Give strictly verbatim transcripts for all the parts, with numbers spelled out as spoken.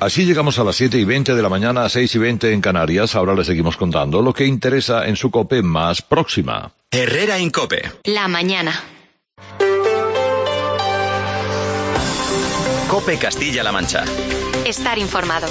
Así llegamos a las siete y veinte de la mañana, seis y veinte en Canarias. Ahora les seguimos contando lo que interesa en su COPE más próxima. Herrera en COPE. La mañana. COPE Castilla-La Mancha. Estar informado.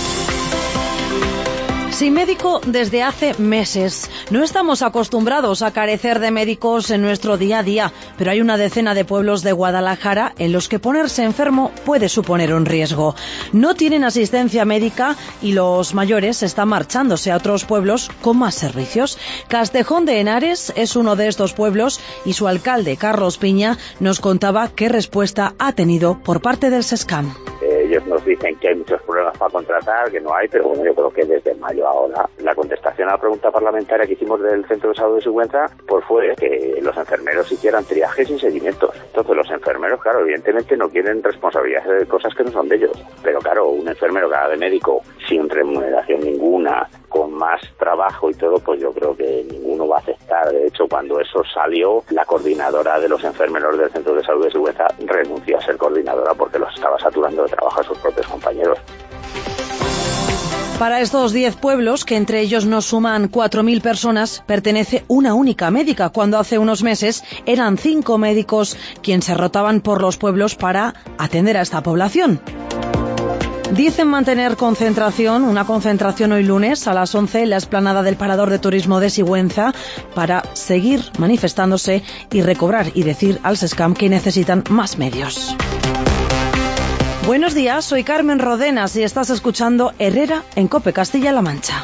Sin médico desde hace meses. No estamos acostumbrados a carecer de médicos en nuestro día a día, pero hay una decena de pueblos de Guadalajara en los que ponerse enfermo puede suponer un riesgo. No tienen asistencia médica y los mayores están marchándose a otros pueblos con más servicios. Castejón de Henares es uno de estos pueblos y su alcalde, Carlos Piña, nos contaba qué respuesta ha tenido por parte del SESCAM. Ellos nos dicen que hay muchos problemas para contratar, que no hay, pero bueno, yo creo que desde mayo ahora la contestación a la pregunta parlamentaria que hicimos del Centro de Salud de Sigüenza pues fue que los enfermeros hicieran triajes y seguimientos. Entonces los enfermeros, claro, evidentemente no quieren responsabilidades de cosas que no son de ellos. Pero claro, un enfermero que haga de médico sin remuneración ninguna, con más trabajo y todo, pues yo creo que ninguno va a aceptar. De hecho, cuando eso salió, la coordinadora de los enfermeros del Centro de Salud de Sigüenza renunció a ser coordinadora porque los estaba saturando de trabajo a sus propios compañeros. Para estos diez pueblos, que entre ellos nos suman cuatro mil personas, pertenece una única médica, cuando hace unos meses eran cinco médicos quienes se rotaban por los pueblos para atender a esta población. Dicen mantener concentración, una concentración hoy lunes a las once en la explanada del Parador de Turismo de Sigüenza para seguir manifestándose y recobrar y decir al SESCAM que necesitan más medios. Buenos días, soy Carmen Rodenas y estás escuchando Herrera en COPE Castilla-La Mancha.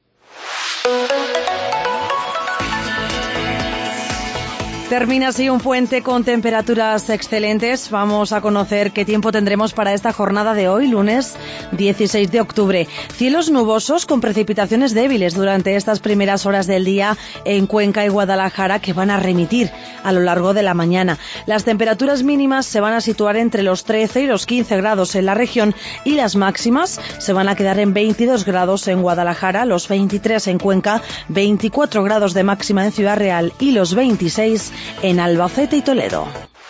Termina así un puente con temperaturas excelentes. Vamos a conocer qué tiempo tendremos para esta jornada de hoy, lunes dieciséis de octubre. Cielos nubosos con precipitaciones débiles durante estas primeras horas del día en Cuenca y Guadalajara, que van a remitir a lo largo de la mañana. Las temperaturas mínimas se van a situar entre los trece y los quince grados en la región y las máximas se van a quedar en veintidós grados en Guadalajara, los veintitrés en Cuenca, veinticuatro grados de máxima en Ciudad Real y los veintiséis en Albacete y Toledo.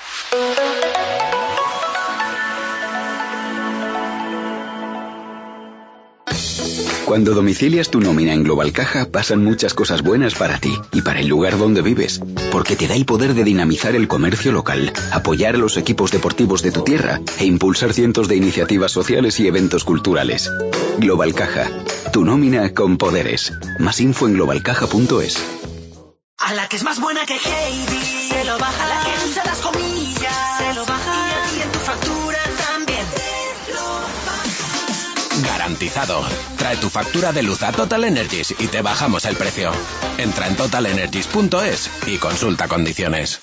Cuando domicilias tu nómina en Global Caja, pasan muchas cosas buenas para ti y para el lugar donde vives, porque te da el poder de dinamizar el comercio local, apoyar a los equipos deportivos de tu tierra e impulsar cientos de iniciativas sociales y eventos culturales. Global Caja, tu nómina con poderes. Más info en global caja punto es. A la que es más buena que Heidi, se lo baja. A la que usa las comillas, se lo baja. Y a ti en tu factura también te lo baja. Garantizado. Trae tu factura de luz a Total Energies y te bajamos el precio. Entra en total energies punto es y consulta condiciones.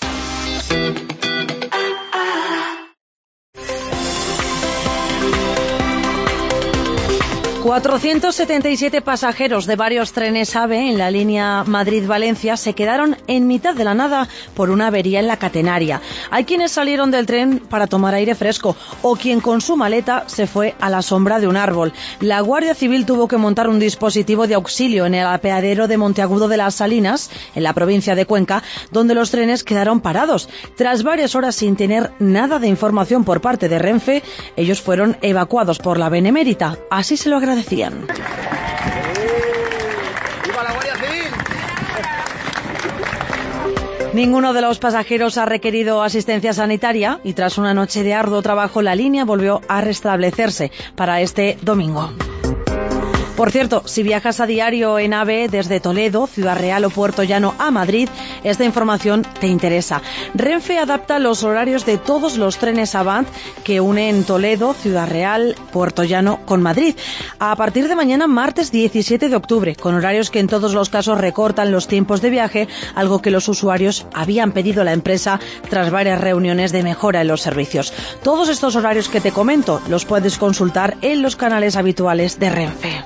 cuatrocientos setenta y siete pasajeros de varios trenes AVE en la línea Madrid-Valencia se quedaron en mitad de la nada por una avería en la catenaria. Hay quienes salieron del tren para tomar aire fresco o quien con su maleta se fue a la sombra de un árbol. La Guardia Civil tuvo que montar un dispositivo de auxilio en el apeadero de Monteagudo de las Salinas, en la provincia de Cuenca, donde los trenes quedaron parados. Tras varias horas sin tener nada de información por parte de Renfe, ellos fueron evacuados por la Benemérita. Así se lo agradecían. ¡Viva la Guardia Civil! Ninguno de los pasajeros ha requerido asistencia sanitaria y tras una noche de arduo trabajo la línea volvió a restablecerse para este domingo. Por cierto, si viajas a diario en AVE desde Toledo, Ciudad Real o Puerto Llano a Madrid, esta información te interesa. Renfe adapta los horarios de todos los trenes Avant que unen Toledo, Ciudad Real, Puerto Llano con Madrid. A partir de mañana, martes diecisiete de octubre, con horarios que en todos los casos recortan los tiempos de viaje, algo que los usuarios habían pedido a la empresa tras varias reuniones de mejora en los servicios. Todos estos horarios que te comento los puedes consultar en los canales habituales de Renfe.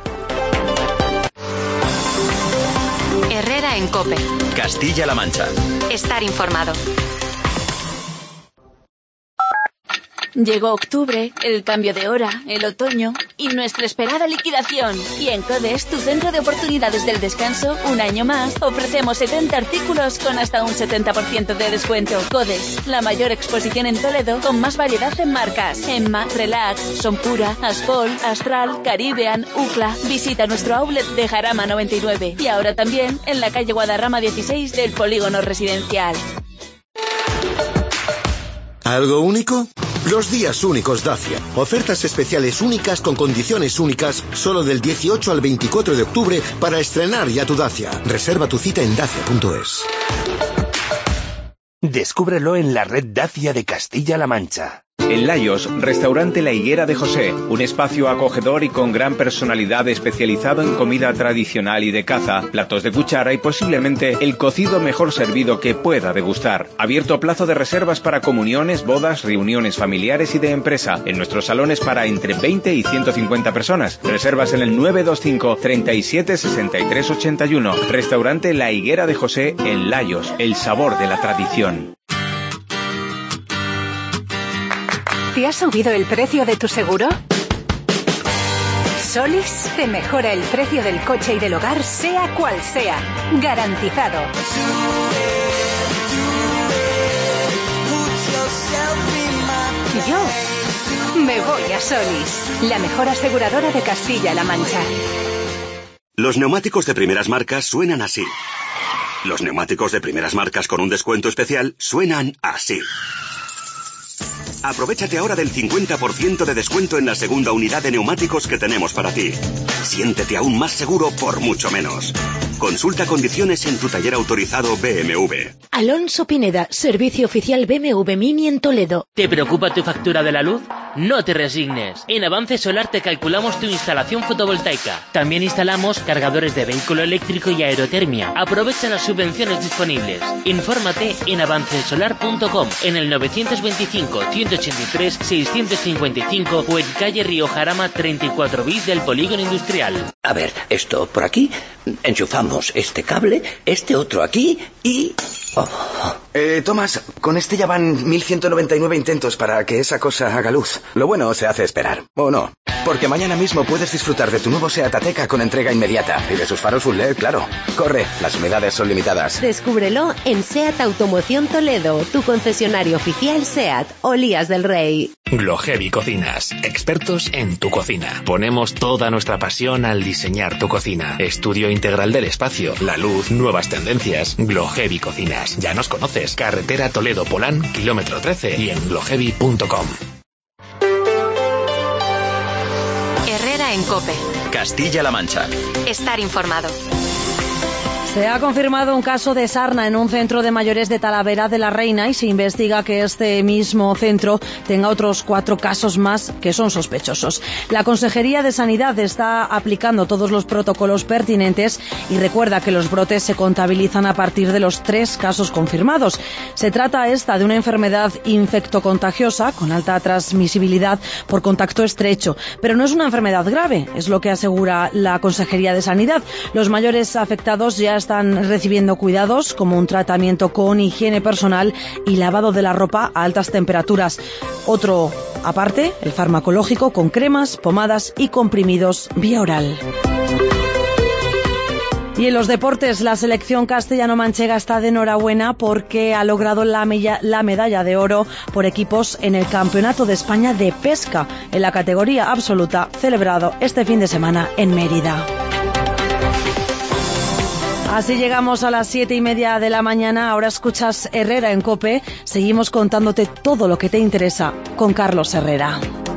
Herrera en COPE. Castilla-La Mancha. Estar informado. Llegó octubre, el cambio de hora, el otoño y nuestra esperada liquidación. Y en Codes, tu centro de oportunidades del descanso, un año más, ofrecemos setenta artículos con hasta un setenta por ciento de descuento. Codes, la mayor exposición en Toledo con más variedad en marcas. Emma, Relax, Sonpura, Aspol, Astral, Caribbean, Ucla. Visita nuestro outlet de Jarama noventa y nueve y ahora también en la calle Guadarrama dieciséis del Polígono Residencial. ¿Algo único? Los días únicos Dacia. Ofertas especiales únicas con condiciones únicas solo del dieciocho al veinticuatro de octubre para estrenar ya tu Dacia. Reserva tu cita en dacia punto es. Descúbrelo en la red Dacia de Castilla-La Mancha. En Layos, Restaurante La Higuera de José, un espacio acogedor y con gran personalidad especializado en comida tradicional y de caza, platos de cuchara y posiblemente el cocido mejor servido que pueda degustar. Abierto a plazo de reservas para comuniones, bodas, reuniones familiares y de empresa, en nuestros salones para entre veinte y ciento cincuenta personas. Reservas en el nueve dos cinco, treinta y siete, sesenta y tres ochenta y uno. Restaurante La Higuera de José en Layos, el sabor de la tradición. ¿Te ha subido el precio de tu seguro? Solis te mejora el precio del coche y del hogar, sea cual sea. Garantizado. Yo me voy a Solis, la mejor aseguradora de Castilla-La Mancha. Los neumáticos de primeras marcas suenan así. Los neumáticos de primeras marcas con un descuento especial suenan así. Aprovechate ahora del cincuenta por ciento de descuento en la segunda unidad de neumáticos que tenemos para ti. Siéntete aún más seguro por mucho menos. Consulta condiciones en tu taller autorizado B M W. Alonso Pineda, servicio oficial B M W Mini en Toledo. ¿Te preocupa tu factura de la luz? No te resignes. En Avance Solar te calculamos tu instalación fotovoltaica. También instalamos cargadores de vehículo eléctrico y aerotermia. Aprovecha las subvenciones disponibles. Infórmate en avance solar punto com, en el novecientos veinticinco, ciento ochenta y tres, seiscientos cincuenta y cinco o en calle Río Jarama treinta y cuatro bis del Polígono Industrial. A ver, esto por aquí, enchufamos este cable, este otro aquí y... Oh. Eh, Tomás, con este ya van mil ciento noventa y nueve intentos para que esa cosa haga luz. Lo bueno se hace esperar, ¿o no? Porque mañana mismo puedes disfrutar de tu nuevo SEAT Ateca con entrega inmediata. Y de sus faros full L E D, claro. Corre, las unidades son limitadas. Descúbrelo en SEAT Automoción Toledo, tu concesionario oficial SEAT, Olías del Rey. Glohevi Cocinas, expertos en tu cocina. Ponemos toda nuestra pasión al diseñar tu cocina. Estudio integral del espacio, la luz, nuevas tendencias. Glohevi Cocinas. Ya nos conoces. Carretera Toledo-Polán, kilómetro trece y en glohevi punto com. Herrera en COPE. Castilla-La Mancha. Estar informado. Se ha confirmado un caso de sarna en un centro de mayores de Talavera de la Reina y se investiga que este mismo centro tenga otros cuatro casos más que son sospechosos. La Consejería de Sanidad está aplicando todos los protocolos pertinentes y recuerda que los brotes se contabilizan a partir de los tres casos confirmados. Se trata esta de una enfermedad infectocontagiosa con alta transmisibilidad por contacto estrecho, pero no es una enfermedad grave, es lo que asegura la Consejería de Sanidad. Los mayores afectados ya están recibiendo cuidados como un tratamiento con higiene personal y lavado de la ropa a altas temperaturas. Otro aparte, el farmacológico con cremas, pomadas y comprimidos vía oral. Y en los deportes, la selección castellano-manchega está de enhorabuena porque ha logrado la, mella, la medalla de oro por equipos en el Campeonato de España de Pesca en la categoría absoluta, celebrado este fin de semana en Mérida. Así llegamos a las siete y media de la mañana. Ahora escuchas Herrera en COPE. Seguimos contándote todo lo que te interesa con Carlos Herrera.